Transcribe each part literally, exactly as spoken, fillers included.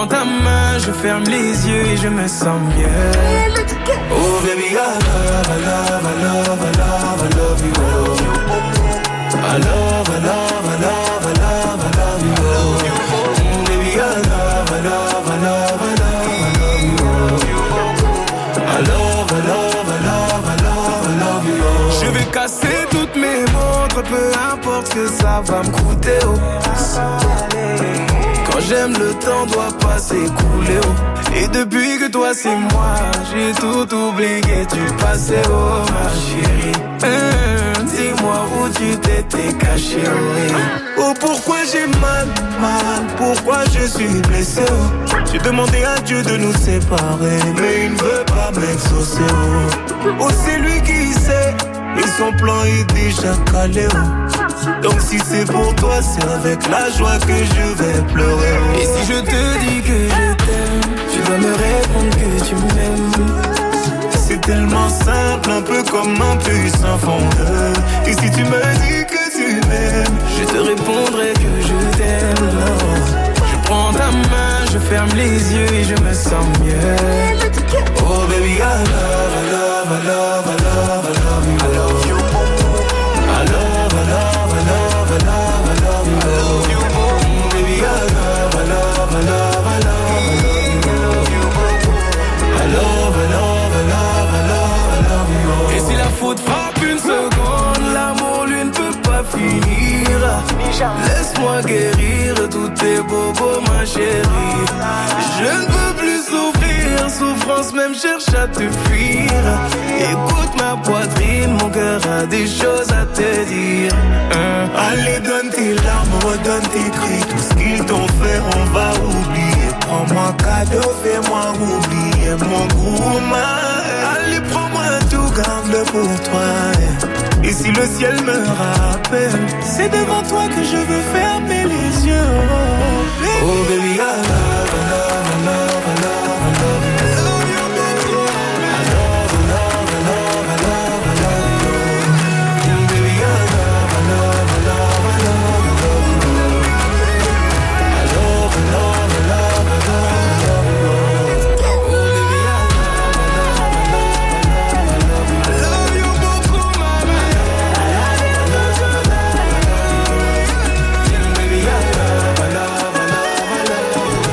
prends ta main, je ferme les yeux et je me sens mieux. Oh baby, I love, I love, I love, I love, I love you. I love, I love, I love, I love, I love you. Oh baby, I love, I love, I love, I love, I love you. I love, I love, I love, I love, I love you. Je vais casser toutes mes montres, peu importe ce que ça va me coûter. Oh. Quand j'aime, le temps doit pas s'écouler. Oh. Et depuis que toi c'est moi, j'ai tout oublié du passé. Oh ma chérie, hum, dis-moi où tu t'étais caché. Oh, oh pourquoi j'ai mal, mal, pourquoi je suis blessé. Oh. J'ai demandé à Dieu de nous séparer, mais il ne veut pas m'exaucer. Oh, oh c'est lui qui sait, et son plan est déjà calé. Oh. Donc si c'est pour toi, c'est avec la joie que je vais pleurer. Oh. Et si je te dis que je t'aime, tu dois me répondre que tu m'aimes. C'est tellement simple, un peu comme un puissant fondeur. Et si tu me dis que tu m'aimes, je te répondrai que je t'aime. Je prends ta main, je ferme les yeux et je me sens mieux. Oh baby, I love, I love, I love, I love, I love you. I love you. I love, I love, I love, I love, I love you. I love you. Oh baby, I love, I love, I love, I love, I love you. I love, I love, I love, I love, I love you. Et si la faute frappe une seconde, l'amour lui ne peut pas finir. Laisse-moi guérir tous tes bobos, ma chérie. Je ne peux plus souffrir, souffrance même cherche à te fuir. Écoute ma poitrine, mon cœur a des choses à te dire. hein. Allez, donne tes larmes, redonne tes cris. Tout ce qu'ils t'ont fait, on va oublier. Prends-moi cadeau, fais-moi oublier mon gourmand. Allez, prends-moi tout, garde-le pour toi. Et si le ciel me rappelle, c'est devant toi que je veux fermer les yeux. Oh baby, oh, baby I love, I love, I love, I love, I love you. I love you, baby. I love, I love, I love, I love, I love you. Mm, baby, I love, I love, I love, I love, I love you. I love, I love, I love, I love, I love you. Oh baby, I love, I love, I love, I love, I love you. I love you beaucoup, mama. I love, I love, I love, I love you. Mm, baby, I love, I love, I love, I love.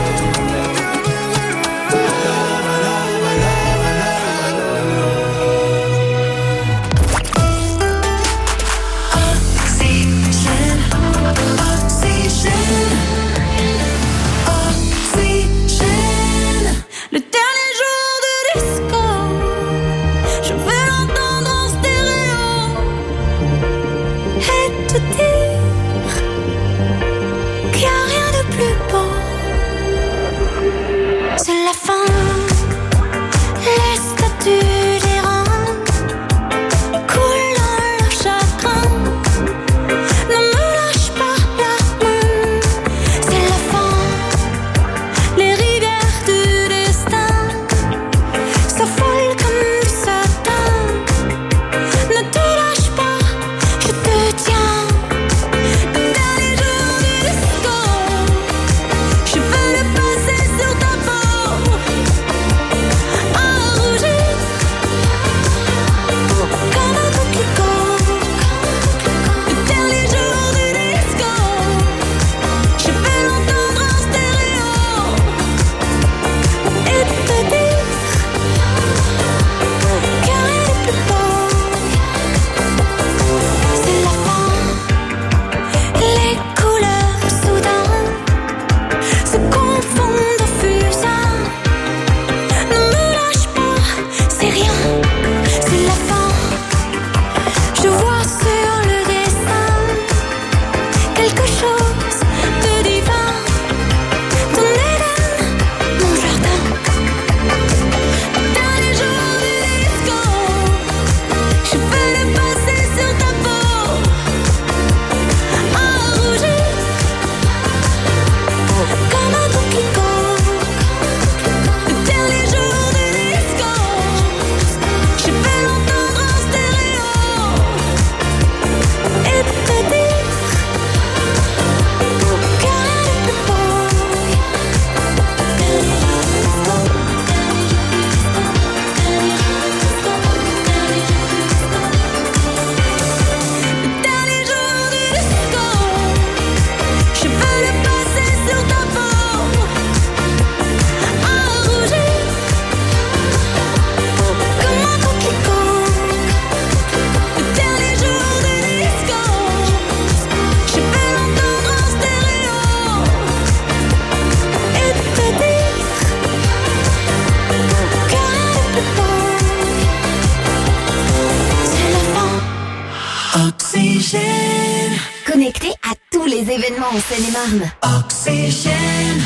en Seine-et-Marne. Oxygène.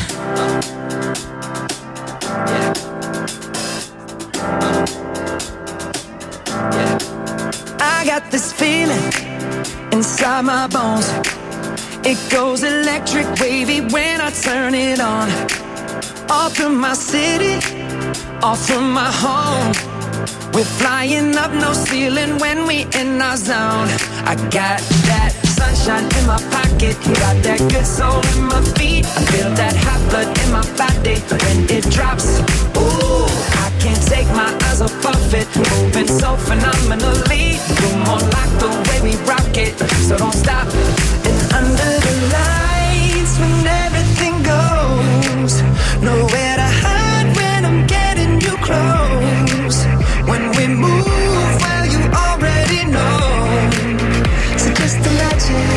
I got this feeling inside my bones. It goes electric wavy when I turn it on. All through my city, all through my home. We're flying up, no ceiling when we in our zone. I got that sunshine in my pocket, got that good soul in my feet. I feel that hot blood in my body when it drops. Ooh, I can't take my eyes off of it, moving so phenomenally. You're more like the way we rock it, so don't stop. And under the lights, when everything goes, nowhere to hide when I'm getting you close. When we move, well, you already know. So just imagine.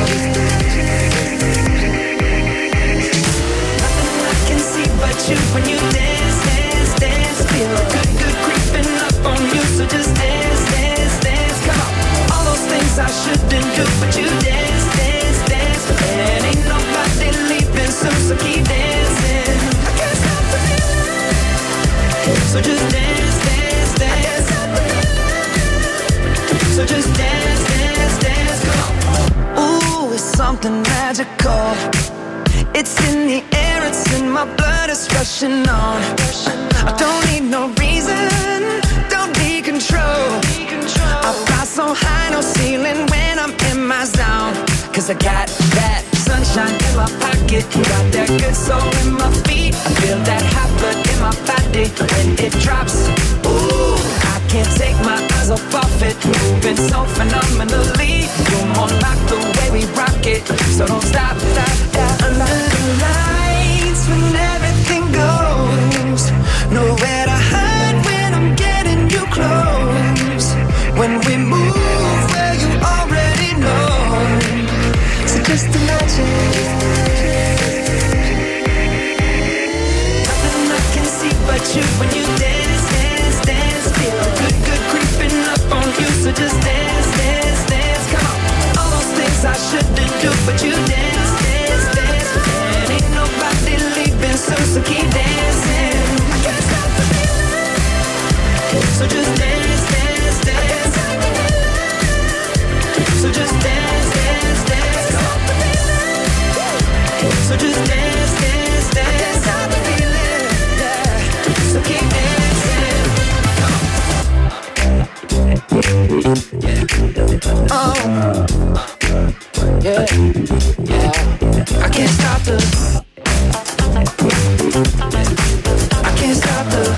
Nothing I can see but you when you dance, dance, dance. Feel good, good creeping up on you. So just dance, dance, dance. Come on. All those things I shouldn't do, but you dance, dance, dance. And ain't nobody leaving soon, so keep dancing. I can't stop the feeling. So just dance, dance, dance. So just dance, dance, dance, come on. Ooh, it's something magical. It's in the air, it's in my blood, it's rushing on. I don't need no reason, don't need control. I fly so high, no ceiling when I'm in my zone. Cause I got that sunshine in my pocket, got that good soul in my feet. I feel that hot blood in my body when it drops. Ooh, I can't take my eyes off of it, moving so phenomenally. You're more like the way we rock it, so don't stop, stop, stop. Under the lights, when everything goes, nowhere to hide when I'm getting you close. When we move, well, you already know. So just imagine. Nothing I can see but you when you dance, dance, dance. Feel good, good creeping up on you. So just dance, dance, dance. Come on. All those things I shouldn't do, but you dance, dance, dance. And ain't nobody leaving soon, so keep dancing. I can't stop the feeling. So just dance, dance, dance. So just dance, dance, dance. So just dance, dance, dance. Stop the feeling, yeah. So keep dancing. Oh, yeah, yeah. I can't stop the. I can't stop the.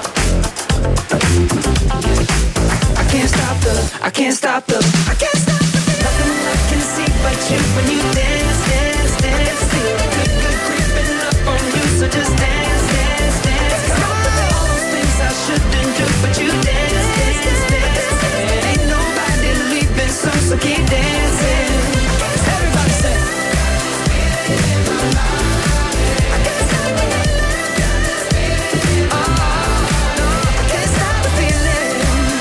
I can't stop the. I can't stop the. I can't stop the. Nothing I can see but you when you dance, dance, dance. Feel good, good creeping up on you. So just dance, dance, dance. All those things I shouldn't do, but you dance, dance, dance. And ain't nobody leaving soon, so keep dancing. Everybody say. I can't stop the feeling. Oh, no, I can't stop the feeling.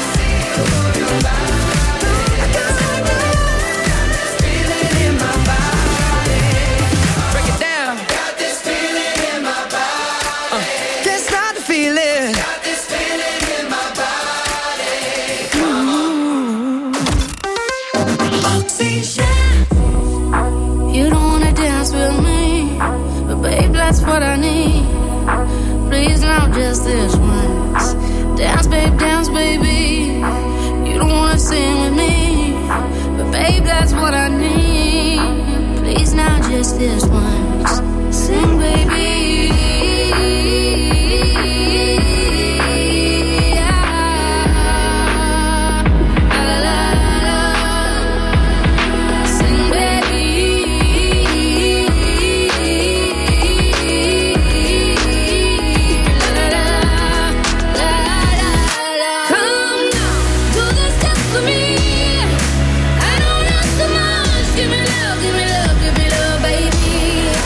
I can't stop the feeling in my body. Break it down. Got this feeling in my body. Uh, can't stop the feeling. Got this feeling in my body. Ooh. Oxygen. You don't wanna dance with me, but babe, that's what I need. Please, now just this once. Dance, babe, dance, baby. You don't wanna sing with me, but babe, that's what I need. Please, now just this once. Sing, baby. Give me love, give me love, baby.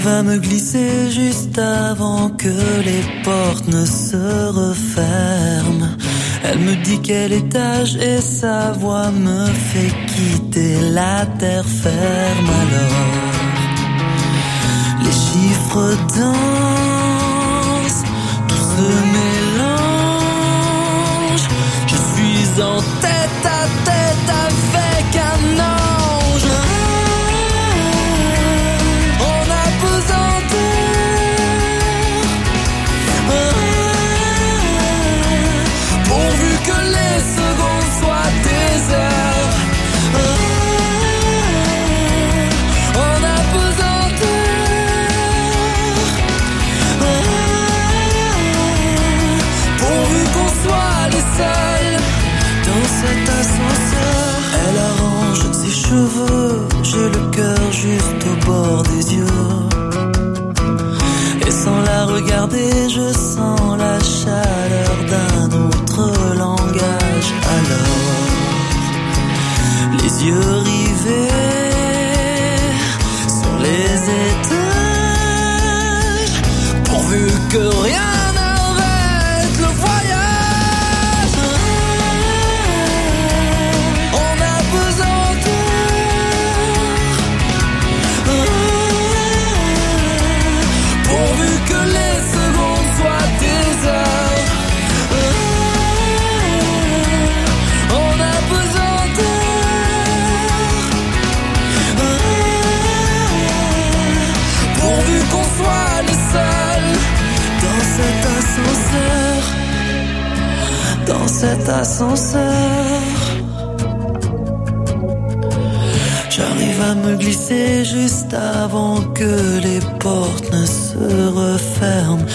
J'arrive à me glisser juste avant que les portes ne se referment. Elle me dit quel étage et sa voix me fait quitter la terre ferme. Alors les chiffres dansent, tout se mélange. Je suis en tête à tête avec un ange. J'ai le cœur juste au bord des yeux. Et sans la regarder, je sens la chaleur d'un autre langage. Alors, les yeux rivés sur les étages, pourvu que rien dans cet ascenseur. J'arrive à me glisser juste avant que les portes ne se referment.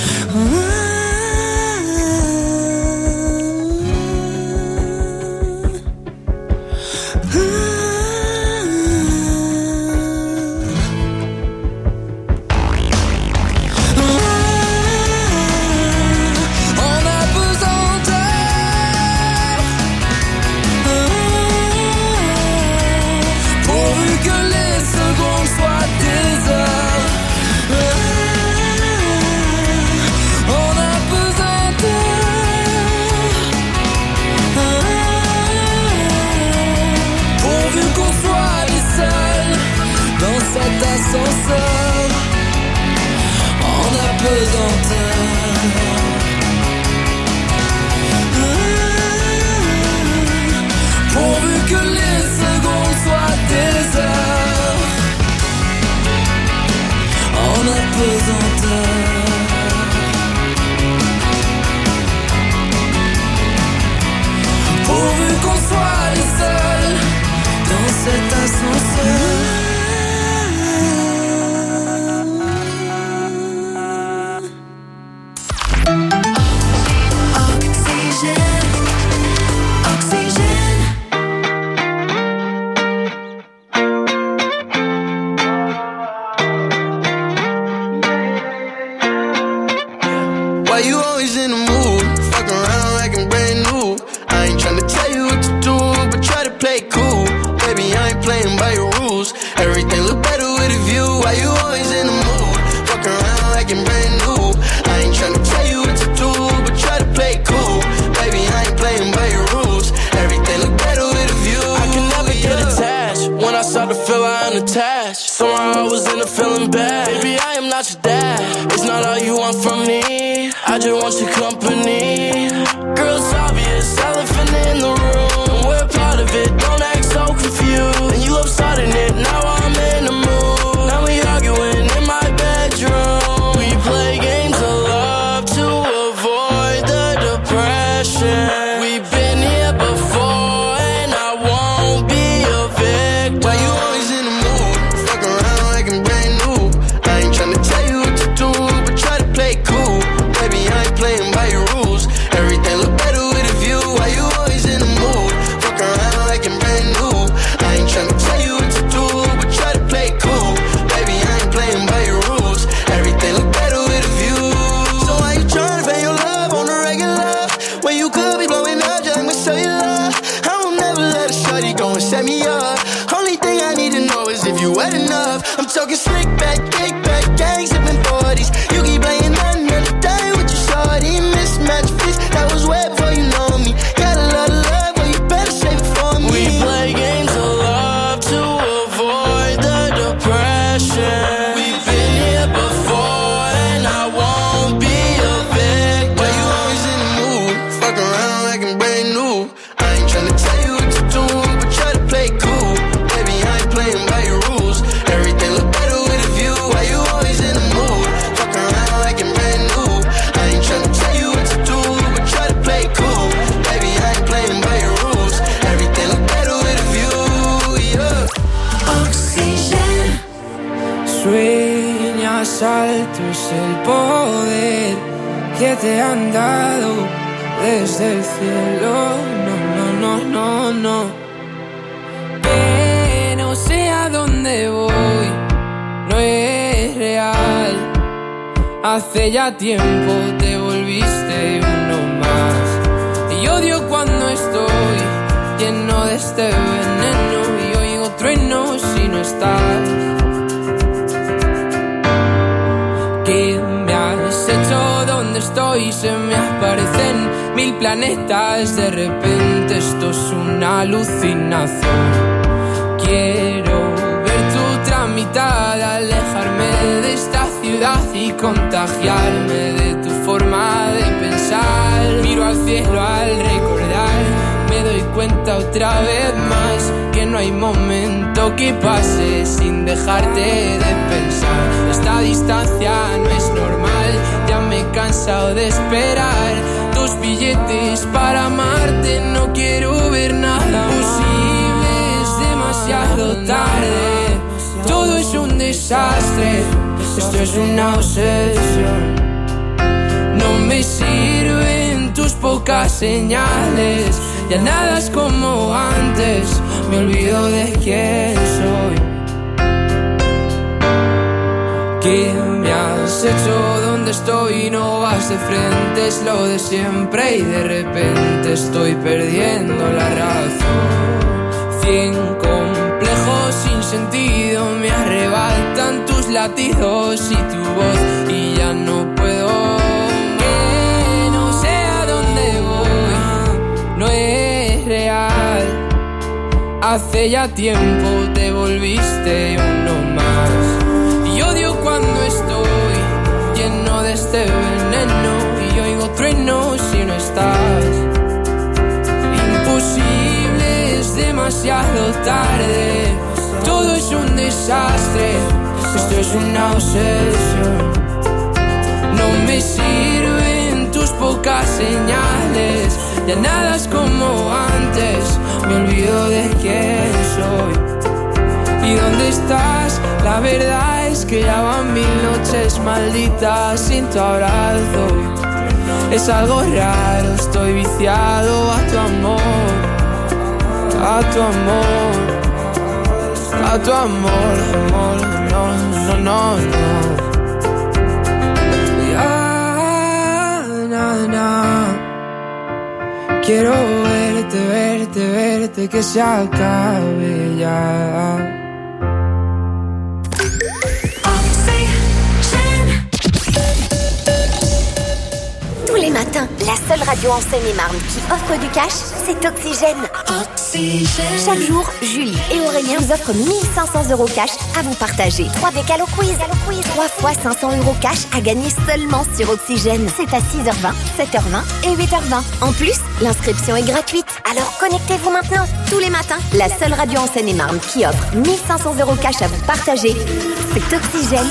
Every el poder que te han dado desde el cielo. No, no, no, no, no. Que no sé a dónde voy, no es real. Hace ya tiempo te volviste uno más. Y odio cuando estoy lleno de este veneno y oigo truenos si no estás. ¿Qué me has hecho? ¿Dónde estoy? Se me aparecen mil planetas. De repente esto es una alucinación. Quiero ver tu tramitar, alejarme de esta ciudad y contagiarme de tu forma de pensar. Miro al cielo al recordar, me doy cuenta otra vez más que no hay momento que pase sin dejarte de pensar. Esta distancia no es normal, ya me he cansado de esperar tus billetes para amarte. No quiero ver nada posible, es demasiado tarde. Todo es un desastre, esto es una obsesión. No me sirven tus pocas señales, ya nada es como antes, me olvido de quién soy. ¿Qué me has hecho? ¿Dónde estoy? No vas de frente, es lo de siempre y de repente estoy perdiendo la razón. Cien complejos sin sentido me arrebatan tus latidos y tu voz y ya no puedo. Que no sé a dónde voy, no es real. Hace ya tiempo te volviste uno más. Y odio cuando estoy lleno de este veneno y oigo truenos si no estás. Imposible, es demasiado tarde. Todo es un desastre, esto es una obsesión. No me sirven tus pocas señales, ya nada es como antes, me olvido de quién soy. ¿Y dónde estás? La verdad es que ya van mil noches malditas sin tu abrazo. Es algo raro, estoy viciado a tu amor, a tu amor. A tu amor, amor, no, no, no, no. Ya, na, na. Quiero verte, verte, verte, que se acabe ya. Tous les matins, la seule radio en Seine-et-Marne qui offre du cash, c'est Oxygène. Oxygène. Chaque jour, Julie et Aurélien vous offrent mille cinq cents euros cash à vous partager. trois décales au quiz. trois fois cinq cents euros cash à gagner seulement sur Oxygène. C'est à six heures vingt, sept heures vingt et huit heures vingt. En plus, l'inscription est gratuite. Alors connectez-vous maintenant. Tous les matins, la seule radio en Seine-et-Marne qui offre mille cinq cents euros cash à vous partager, c'est Oxygène.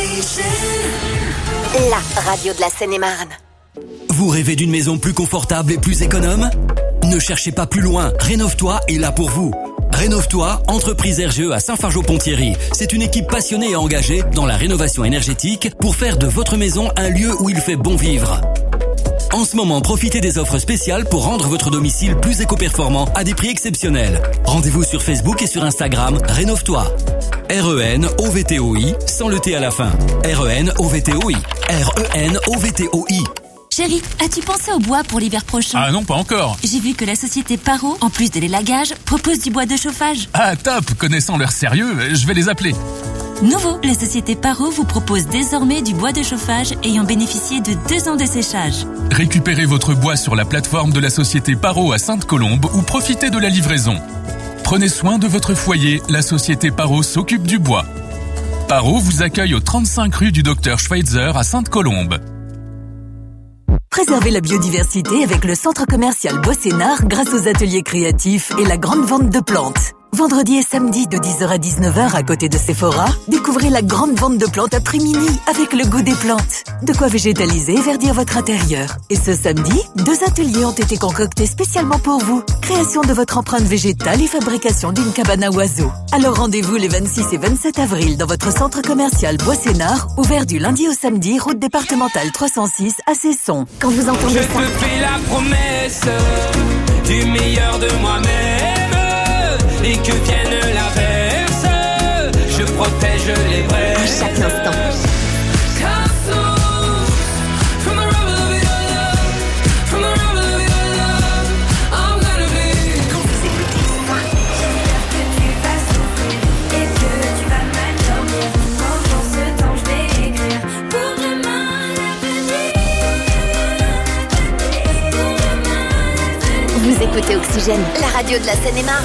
La radio de la Seine-et-Marne. Vous rêvez d'une maison plus confortable et plus économe ? Ne cherchez pas plus loin, Rénove-toi est là pour vous. Rénove-toi, entreprise R G E à Saint-Fargeau-Ponthierry. C'est une équipe passionnée et engagée dans la rénovation énergétique pour faire de votre maison un lieu où il fait bon vivre. En ce moment, profitez des offres spéciales pour rendre votre domicile plus éco-performant à des prix exceptionnels. Rendez-vous sur Facebook et sur Instagram, Rénove-toi. R E N O V T O I, sans le T à la fin. R E N O V T O I. R E N O V T O I. Chérie, as-tu pensé au bois pour l'hiver prochain ? Ah non, pas encore. J'ai vu que la société Paro, en plus de l'élagage, propose du bois de chauffage. Ah top, connaissant leur sérieux, je vais les appeler. Nouveau, la société Paro vous propose désormais du bois de chauffage ayant bénéficié de deux ans de séchage. Récupérez votre bois sur la plateforme de la société Paro à Sainte-Colombe ou profitez de la livraison. Prenez soin de votre foyer, la société Paro s'occupe du bois. Paro vous accueille au trente-cinq rue du Docteur Schweitzer à Sainte-Colombe. Préservez la biodiversité avec le centre commercial Bossénard grâce aux ateliers créatifs et la grande vente de plantes. Vendredi et samedi de dix heures à dix-neuf heures à côté de Sephora, découvrez la grande vente de plantes à prix mini avec le goût des plantes. De quoi végétaliser et verdir votre intérieur. Et ce samedi, deux ateliers ont été concoctés spécialement pour vous. Création de votre empreinte végétale et fabrication d'une cabane à oiseaux. Alors rendez-vous les vingt-six et vingt-sept avril dans votre centre commercial Bois-Sénard, ouvert du lundi au samedi, route départementale trois cent six à Cesson. Quand vous entendez Je ça, te fais la promesse du meilleur de moi-même et que vienne l'averse, je protège les vrais. à chaque instant. Vous écoutez Oxygène, la radio de la Seine-et-Marne.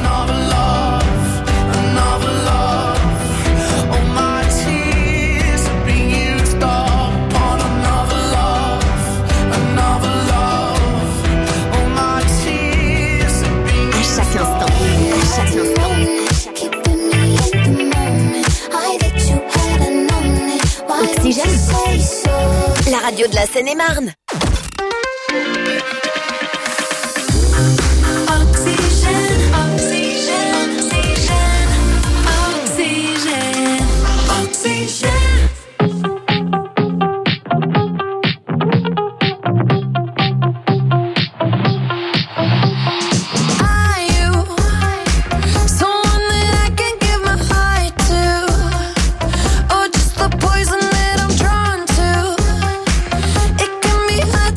À chaque instant, à chaque instant. Oxygène, la radio de la Seine-et-Marne. Poison that I'm drawn to. It can be hard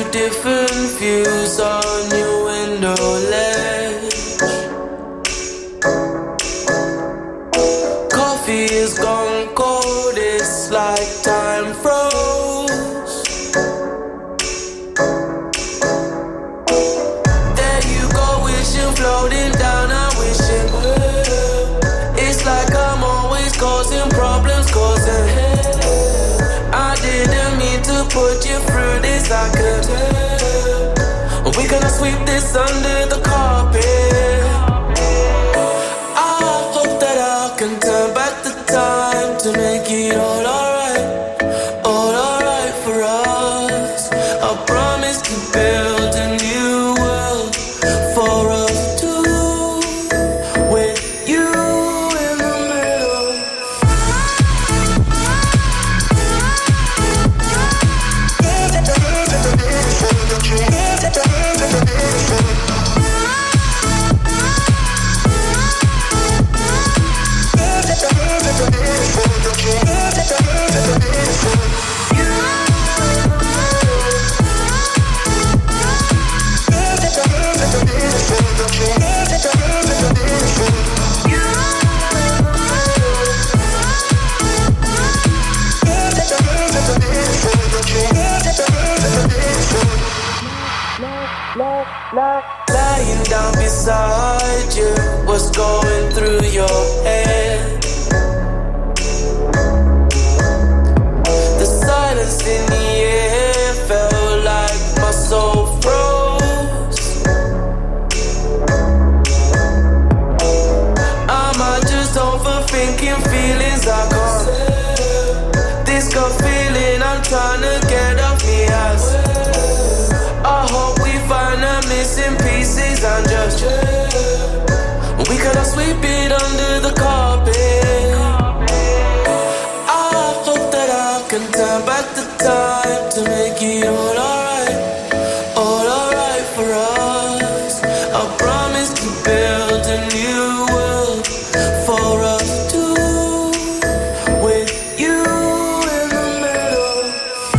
different views on your window ledge. Coffee is gone cold, it's like time froze. There you go, wishing, floating down, I'm wishing. It's like I'm always causing problems, causing hell. I didn't mean to put you through this, I could tell. We're gonna sweep this under the carpet. I hope that I can turn back the time to make it all alright, all alright for us. I promise to build a new world for us two, with you in the middle. Lying down beside you, what's going through your head? The silence in the air felt like my soul froze. Am I just overthinking feelings I can't? This gut feeling I'm trying to get off me ass. I hope we find the missing pieces and just we could sweep it under the carpet. I hope that I can turn back the time to make it all alright, all alright for us. I promise to build a new world for us two, with you in the middle.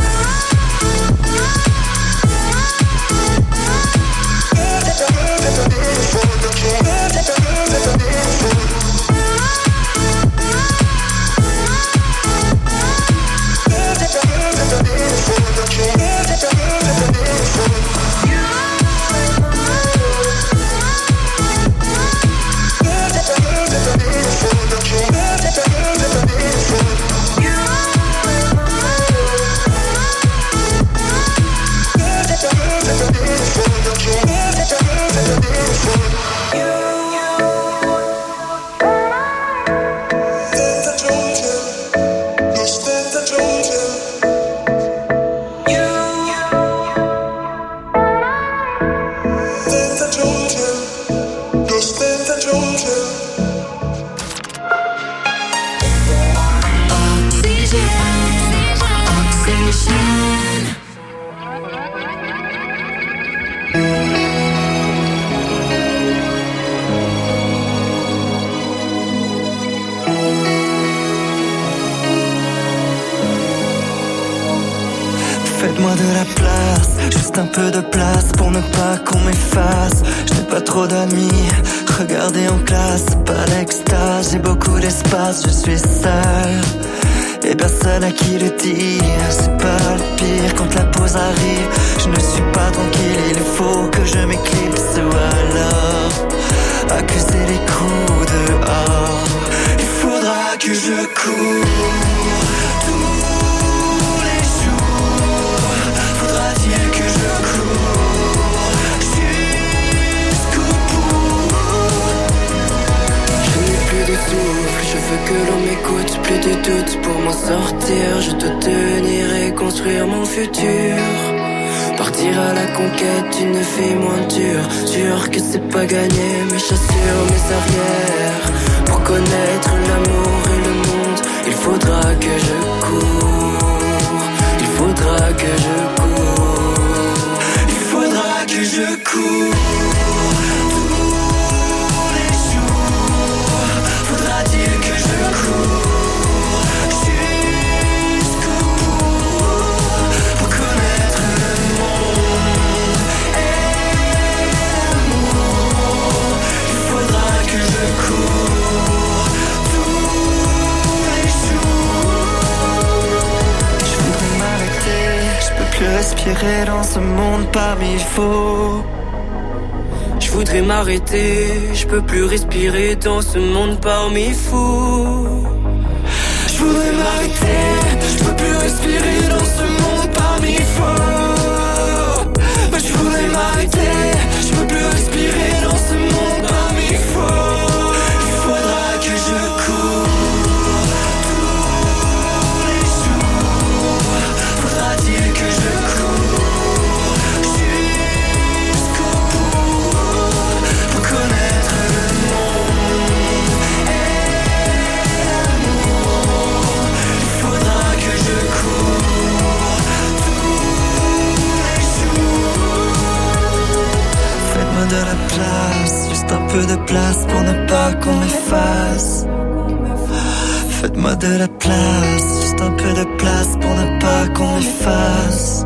Faites-moi de la place, juste un peu de place pour ne pas qu'on m'efface. Je n'ai pas trop d'amis, regardez en classe, pas l'extase, j'ai beaucoup d'espace, je suis seul. Et personne à qui le dire, c'est pas le pire quand la pause arrive. Je ne suis pas tranquille, il faut que je m'éclipse ou alors accuser les coups dehors. Il faudra que je cours tous les jours. Faudra-t-il que je cours jusqu'au bout. Je n'ai plus de souffle, je veux que l'on m'écoute. Plus de doutes pour m'en sortir. Je dois tenir et construire mon futur. Partir à la conquête d'une vie moins dure. Sûr que c'est pas gagné, mais j'assure mes arrières. Pour connaître l'amour et le monde, il faudra que je cours. Il faudra que je cours. Il faudra que je cours tous les jours. Faudra-t-il que je cours jusqu'au bout pour connaître le monde? respirer dans ce monde parmi faux. Je voudrais m'arrêter, je peux plus respirer dans ce monde parmi fous. Je voudrais m'arrêter, je peux plus respirer dans ce monde parmi faux. Mais je voudrais m'arrêter, je peux plus respirer dans ce monde parmi faux. Il faudra que je cours tous les jours. Faudra-t-il que je cours jusqu'au bout pour connaître le monde et l'amour. Il faudra que je cours tous les jours. Faites-moi de la place, juste un peu de place pour ne pas qu'on m'efface. Faites-moi de la place, juste un peu de place pour ne pas qu'on m'efface.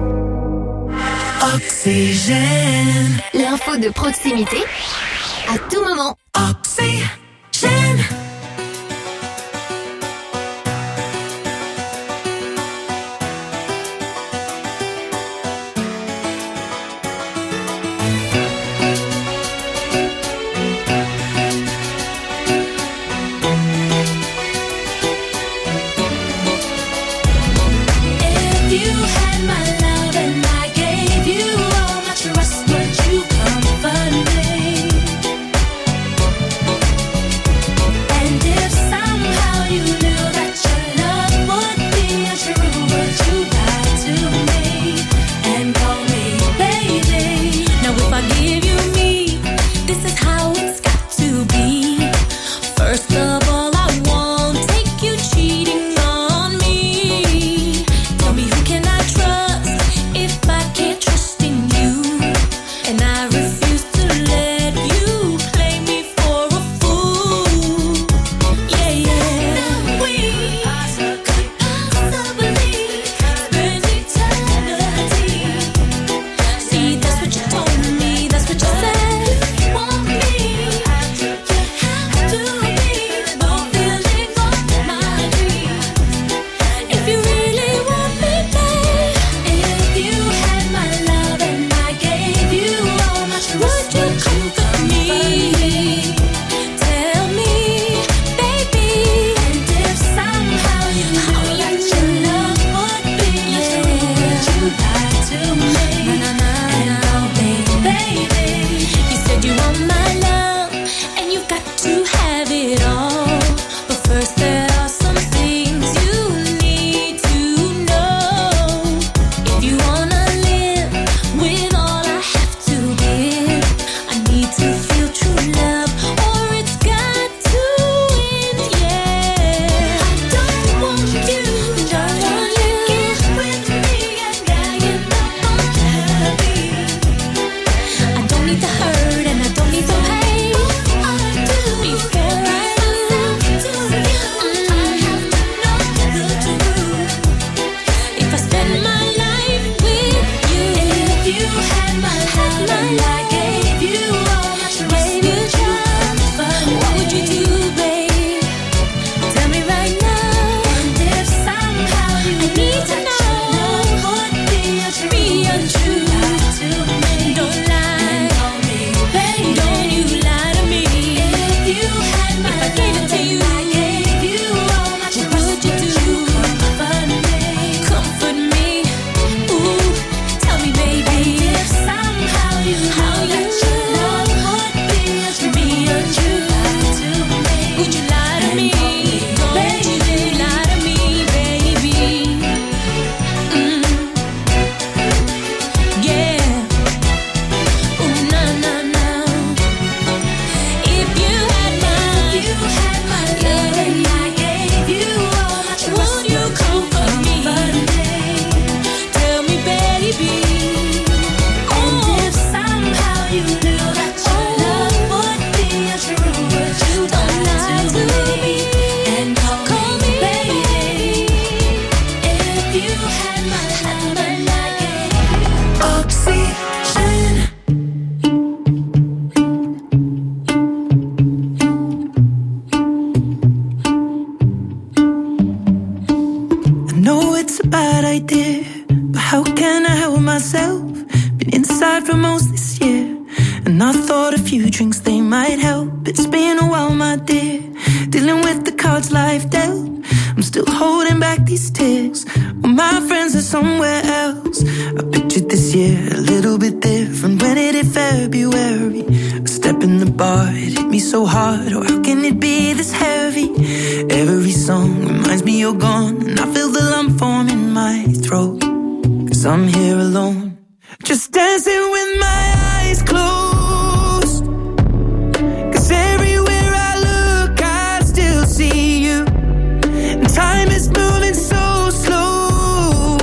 Oxygène. L'info de proximité à tout moment. Oxygène. how can I help myself? Been inside for most this year, and I thought a few drinks, they might help. It's been a while, my dear, dealing with the cards life dealt. I'm still holding back these tears, well, my friends are somewhere else. I pictured this year a little bit different. When it hit February, a step in the bar, it hit me so hard. Oh, how can it be this heavy? Every song reminds me you're gone, and I feel the lump form in my throat, 'cause I'm here alone, just dancing with my eyes closed. 'Cause everywhere I look, I still see you. And time is moving so slow,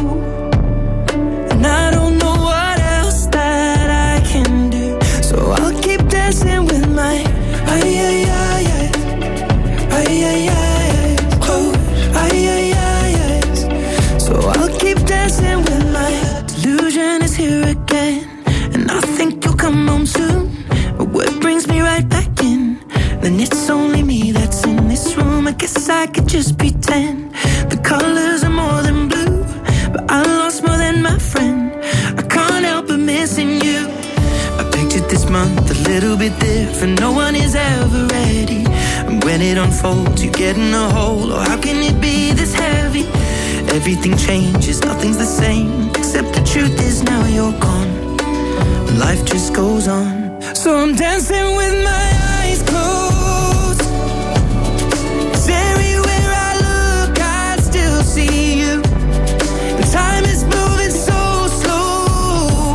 and I don't know what else that I can do. So I'll keep dancing with my ay ay ay ay ay ay ay close ay ay ay ay. So I'll keep dancing with my delusion is here again, and I think you'll come home soon. But what brings me right back in? Then it's only me that's in this room. I guess I could just pretend the colors are more than blue, but I lost more than my friend. I can't help but missing you. I pictured this month a little bit different. No one is ever ready, and when it unfolds, you get in a hole. Oh, how can it be this heavy? Everything changes, nothing's the same, except the truth is now you're gone. Life just goes on, so I'm dancing with my eyes closed. 'Cause everywhere I look, I still see you. And time is moving so slow,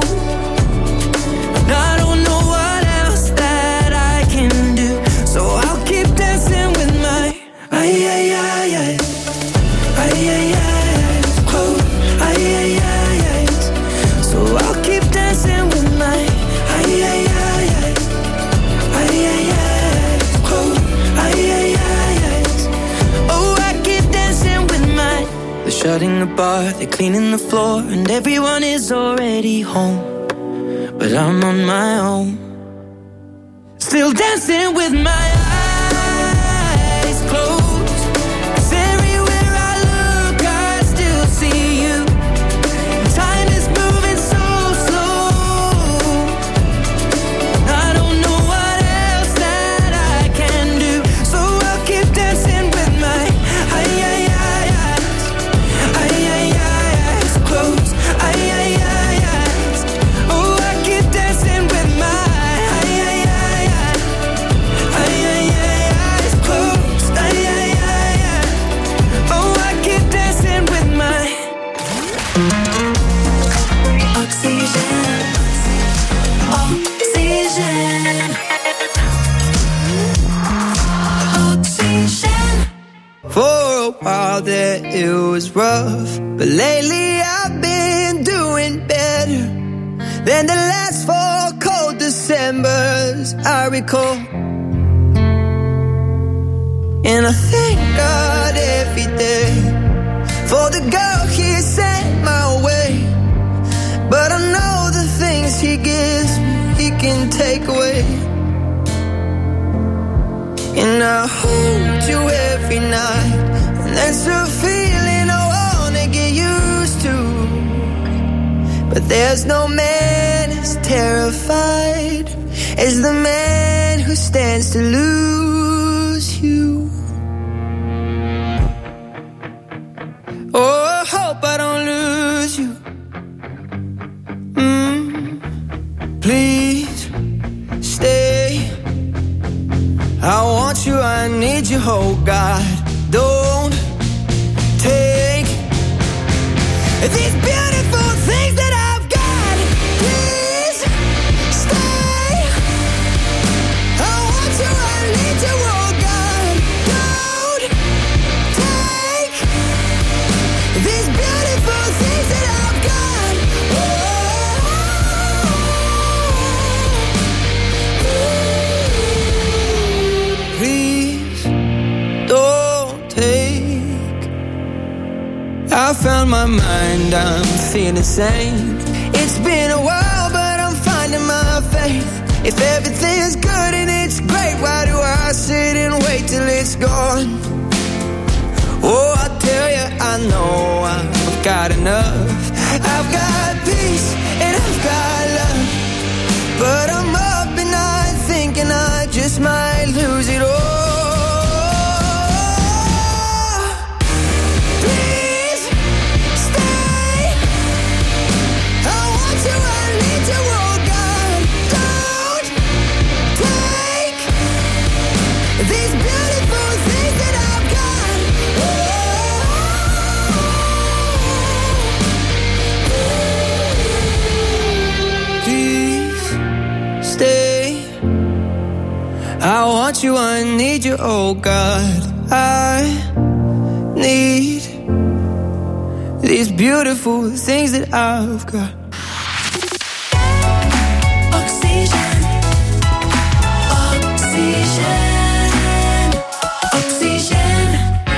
and I don't know what else that I can do. So I'll keep dancing with my ay ay ay ay ay ay ay close ay ay ay ay. So I'll keep dancing with my ay ay ay ay ay ay ay close ay ay ay ay. Oh, I keep dancing with my. They're shutting the bar, they're cleaning the floor, and everyone is already home, but I'm on my own, still dancing with my eyes closed. 'Cause everywhere I look, I still see you. Time is moving so slow, I don't know what else that I can do. So I'll keep dancing with my ay ay ay eyes, ay ay ay eyes closed, ay ay ay eyes. Oh, I keep dancing with my ay ay ay ay ay ay ay eyes closed, ay ay ay ay. Oh, I keep dancing with my oxygen, oxygen, oxygen. For a while there it was rough, but lately I've been doing better than the last four cold Decembers I recall. And I thank God every day for the girl he sent my way. But I know the things he gives me, he can take away. And I hold you every night, and that's a feeling I wanna get used to. But there's no man as terrified as the man who stands to lose you. Oh, I hope I don't lose you. Mm, please stay. I want you, I need you, oh God. Don't take these beautiful things that I've got. Please stay. I want you, I need you, oh God. Don't take these beautiful things that I've got. Oh, please don't take. I found my mind, I'm feeling sane. It's been a while, but I'm finding my faith. If everything's good and it's great, why do I sit and wait till it's gone? Oh, I tell you, I know I've got enough. I've got peace and I've got love, but I'm up at night thinking I just might lose it all. I want you, I need you, oh God. I need these beautiful things that I've got. Oxygen, oxygen, oxygen.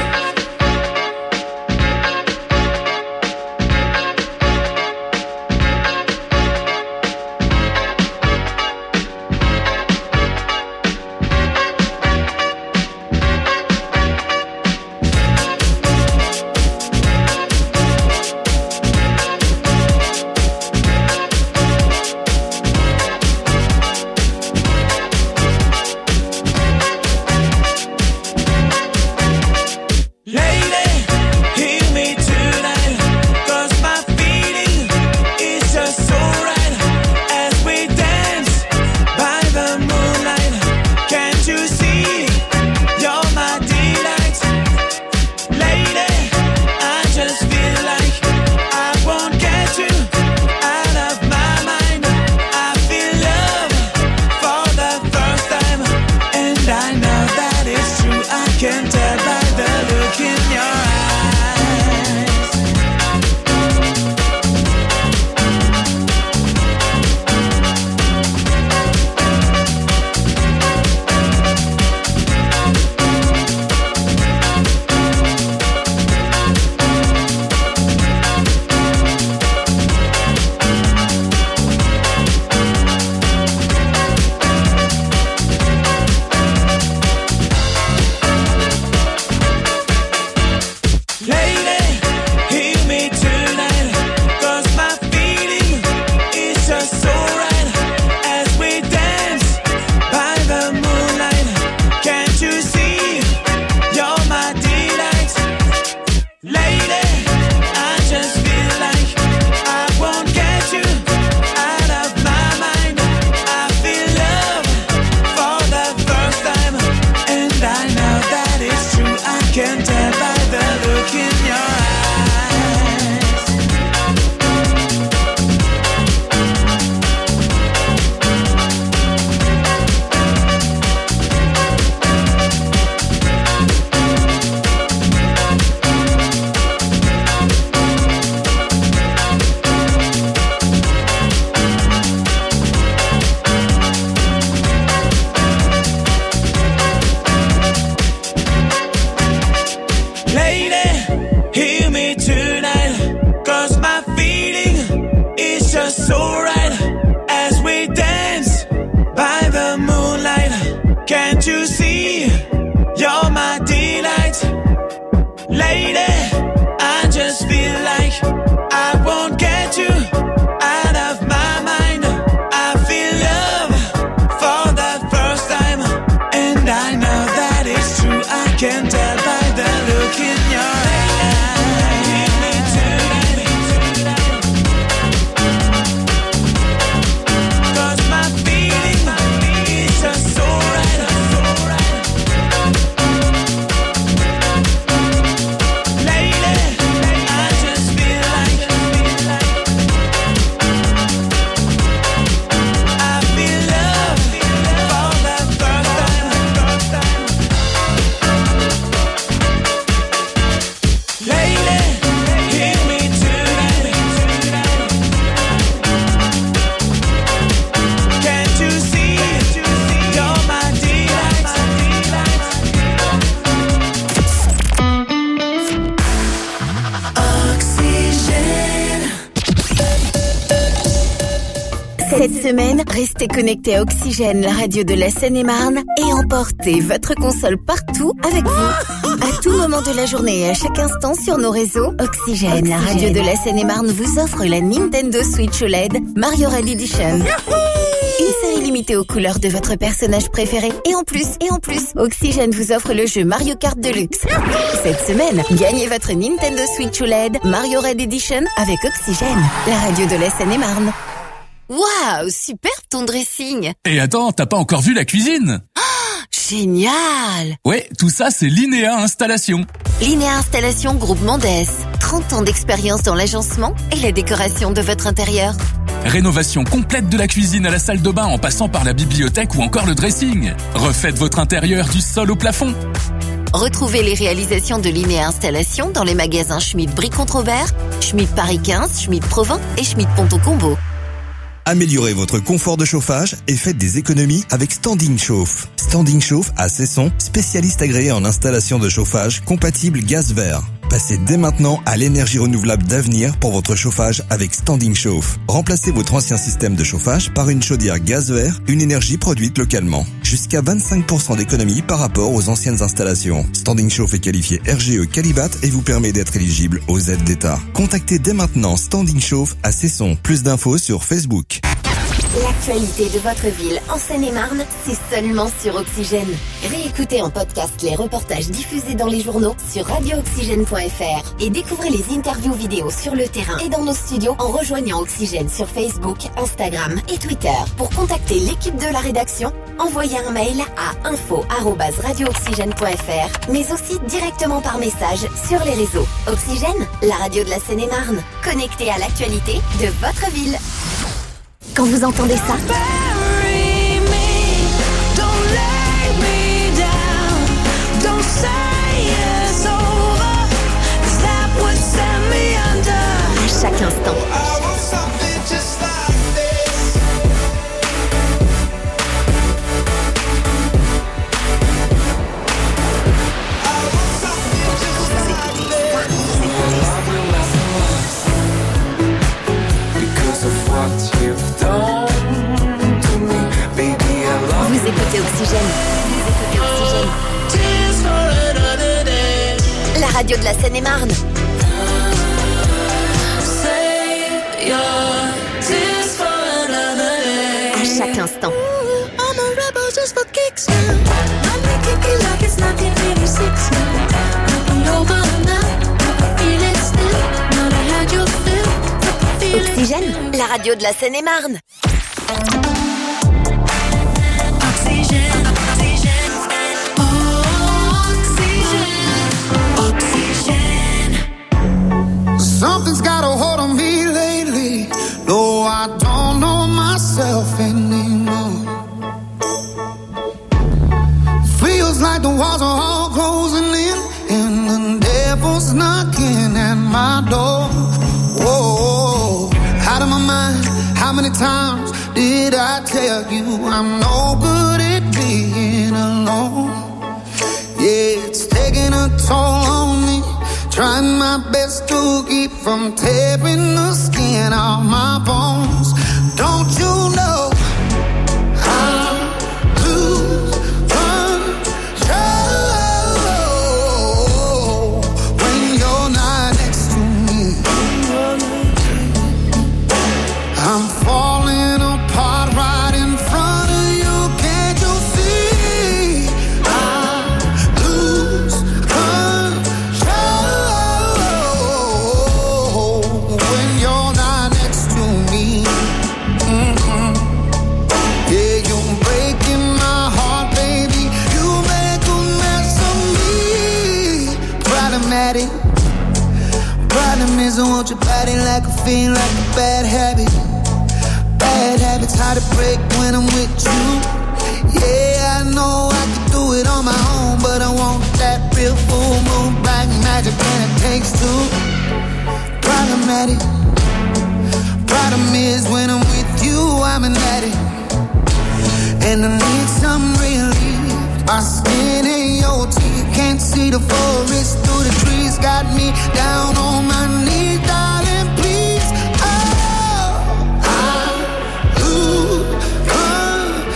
Cette semaine, restez connectés à Oxygène, la radio de la Seine-et-Marne, et emportez votre console partout avec vous. À tout tout moment de la journée et à chaque instant sur nos réseaux, Oxygène, Oxygène. La radio de la Seine-et-Marne, vous offre la Nintendo Switch O L E D Mario Red Edition. Une série limitée aux couleurs de votre personnage préféré. Et en plus, et en plus, Oxygène vous offre le jeu Mario Kart Deluxe. Cette semaine, gagnez votre Nintendo Switch O L E D Mario Red Edition avec Oxygène, la radio de la Seine-et-Marne. Waouh, superbe ton dressing. Et attends, t'as pas encore vu la cuisine? Oh, génial. Ouais, tout ça c'est Linéa Installation. Linéa Installation Groupe Mendes. trente ans d'expérience dans l'agencement et la décoration de votre intérieur. Rénovation complète de la cuisine à la salle de bain en passant par la bibliothèque ou encore le dressing. Refaites votre intérieur du sol au plafond. Retrouvez les réalisations de Linéa Installation dans les magasins Schmitt Brie-Comte-Robert, Schmitt Paris quinze, Schmitt Provins et Schmitt Ponto Combo. Améliorez votre confort de chauffage et faites des économies avec Standing Chauffe. Standing Chauffe à Cesson, spécialiste agréé en installation de chauffage compatible gaz vert. Passez dès maintenant à l'énergie renouvelable d'avenir pour votre chauffage avec Standing Chauffe. Remplacez votre ancien système de chauffage par une chaudière gaz vert, une énergie produite localement. Jusqu'à vingt-cinq pour cent d'économie par rapport aux anciennes installations. Standing Chauffe est qualifié R G E Qualibat et vous permet d'être éligible aux aides d'État. Contactez dès maintenant Standing Chauffe à Cesson. Plus d'infos sur Facebook. L'actualité de votre ville en Seine-et-Marne, c'est seulement sur Oxygène. Réécoutez en podcast les reportages diffusés dans les journaux sur radio oxygène point f r et découvrez les interviews vidéo sur le terrain et dans nos studios en rejoignant Oxygène sur Facebook, Instagram et Twitter. Pour contacter l'équipe de la rédaction, envoyez un mail à info arobase radio oxygène point f r, mais aussi directement par message sur les réseaux. Oxygène, la radio de la Seine-et-Marne, connectée à l'actualité de votre ville. Quand vous entendez ça, à chaque instant, vous écoutez Oxygène. Vous écoutez Oxygène. La radio de la Seine-et-Marne. À chaque instant. Oxygène, la radio de la Seine-et-Marne. Something's got a hold on me lately. No, I don't know myself anymore. Feels like the walls are all closing in and the devil's knocking at my door. Whoa, out of my mind. How many times did I tell you I'm no good at being alone? Yeah, it's taking a toll on me. Trying my best to keep from tearing the skin off my bones. Don't you know I lose control when you're not next to me? I'm falling apart right in front of you. Can't you see? I lose control when you're not next to me. Mm-hmm. Yeah, you're breaking my heart, baby. You make a mess of me. Problematic. Problem is I want your body like a fiend, like a bad habit. Bad habits hard to break when I'm with you. Yeah, I know I can do it on my own, but I want that real full moon black magic, and it takes two. Problematic. Problem is when I'm with you, I'm an addict, and I need some relief. My skin and your teeth, can't see the forest through the trees. Got me down on my knees, darling, please. Oh, I lose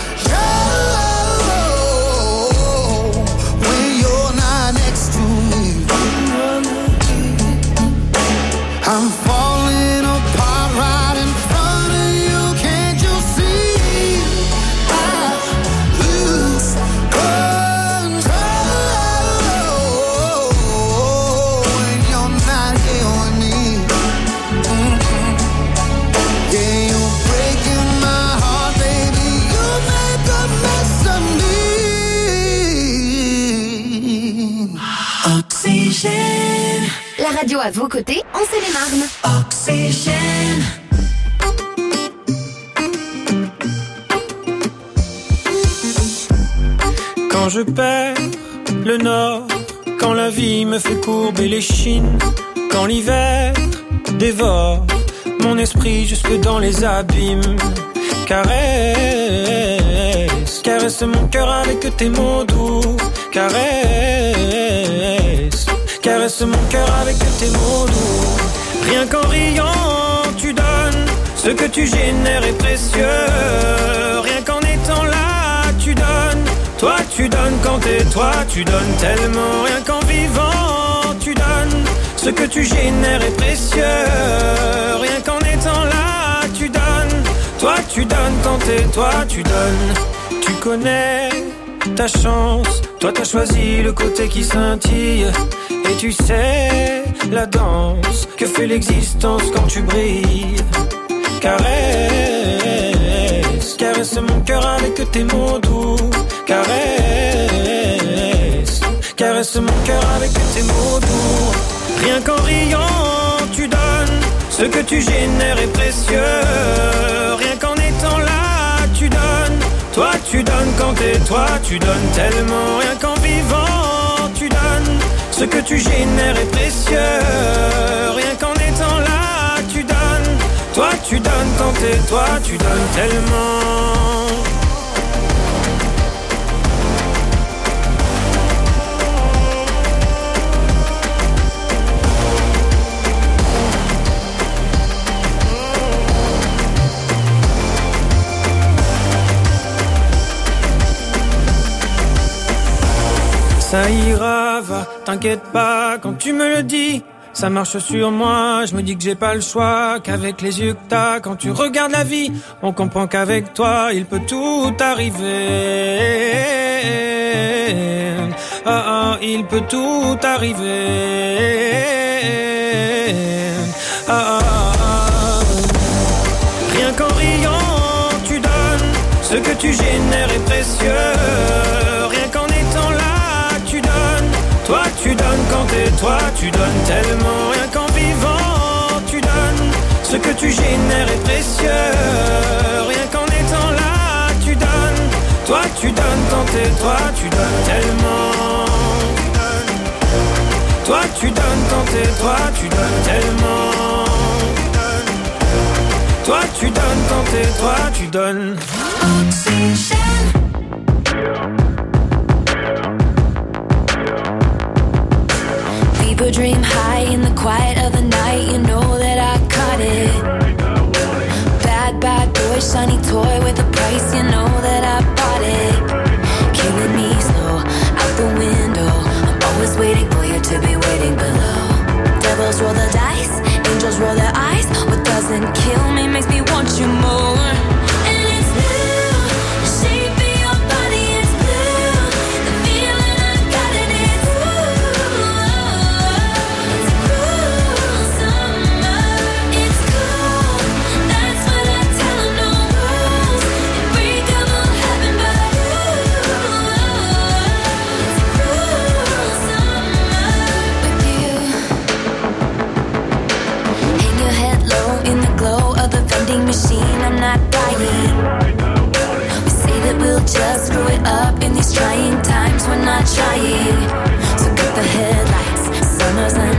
control when you're not next to me. La radio à vos côtés, en Seine-et-Marne. Oxygène. Quand je perds le nord, quand la vie me fait courber les chines, quand l'hiver dévore mon esprit jusque dans les abîmes. Caresse, caresse mon cœur avec tes mots doux. Caresse, caresse mon cœur avec tes mots doux. Rien qu'en riant, tu donnes ce que tu génères est précieux. Rien qu'en étant là, tu donnes. Toi, tu donnes quand t'es toi, tu donnes tellement. Rien qu'en vivant, tu donnes. Ce que tu génères est précieux. Rien qu'en étant là, tu donnes. Toi, tu donnes quand t'es toi, tu donnes. Tu connais ta chance. Toi, t'as choisi le côté qui scintille. Et tu sais la danse que fait l'existence quand tu brilles. Caresse, caresse mon cœur avec tes mots doux. Caresse, caresse mon cœur avec tes mots doux. Rien qu'en riant, tu donnes. Ce que tu génères est précieux. Rien qu'en étant là, tu donnes. Toi, tu donnes quand t'es toi, tu donnes tellement. Rien qu'en vivant, tu donnes. Ce que tu génères est précieux. Rien qu'en étant là, tu donnes. Toi, tu donnes quand t'es toi, tu donnes tellement. Ça ira, va, t'inquiète pas, quand tu me le dis, ça marche sur moi, je me dis que j'ai pas le choix, qu'avec les yeux que t'as, quand tu regardes la vie, on comprend qu'avec toi, il peut tout arriver. Ah ah, il peut tout arriver. Ah ah, ah. Rien qu'en riant, tu donnes, ce que tu génères est précieux. Rien qu'en étant là, tu donnes, toi tu donnes quand t'es toi, tu donnes tellement. Rien qu'en vivant, tu donnes, ce que tu génères est précieux. Rien qu'en étant là, tu donnes, toi tu donnes quand t'es toi, tu donnes tellement. Toi tu donnes quand t'es toi, tu donnes tellement. Toi tu donnes quand t'es toi, tu donnes. Oxygène. People dream high in the quiet of the night. You know that I caught it. Bad, bad boy, shiny toy with a price. You know that I bought it. Killing me slow, out the window. I'm always waiting for you to be waiting below. Devils roll the dice, angels roll their eyes. What doesn't kill me makes me want you more. Machine, I'm not dying. We say that we'll just screw it up in these trying times. We're not trying. So cut the headlights. Summer's night.